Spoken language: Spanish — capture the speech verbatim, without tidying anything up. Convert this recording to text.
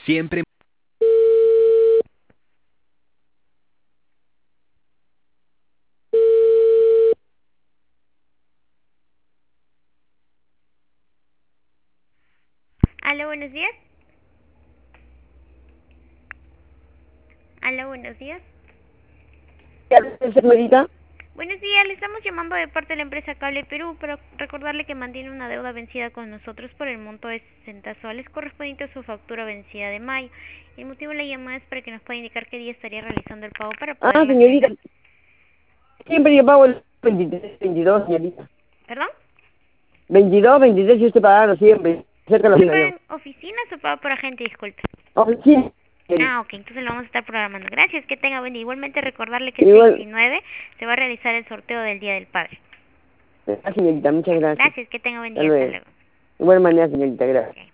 Siempre. Aló, buenos días. Aló, buenos días. Señorita, Buenos días, le estamos llamando de parte de la empresa Cable Perú para recordarle que mantiene una deuda vencida con nosotros por el monto de sesenta soles correspondiente a su factura vencida de mayo. El motivo de la llamada es para que nos pueda indicar qué día estaría realizando el pago para ah, poderla señorita, agregar. siempre yo pago el veintitrés, veintidós, señorita. ¿Perdón? veintidós, veintitrés, yo estoy pagando siempre, cerca de la ¿Usted oficina paga yo. en oficina o paga por agente? Disculpe. Oficina, señorita. Ah, ok, entonces lo vamos a estar programando. Gracias, que tenga buen día. Igualmente recordarle que este Igual, veintinueve se va a realizar el sorteo del Día del Padre. ah, señorita, muchas Ya, gracias. gracias, que tenga buen Hasta día. Hasta luego. luego. De igual manera, señorita, gracias. Ok.